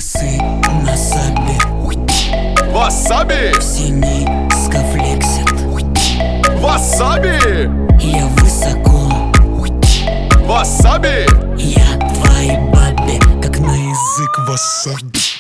Трусы на сабе. Васаби! Все низко флексят. Васаби! Я высоко. Васаби! Я твоей бабе, как на язык васаби.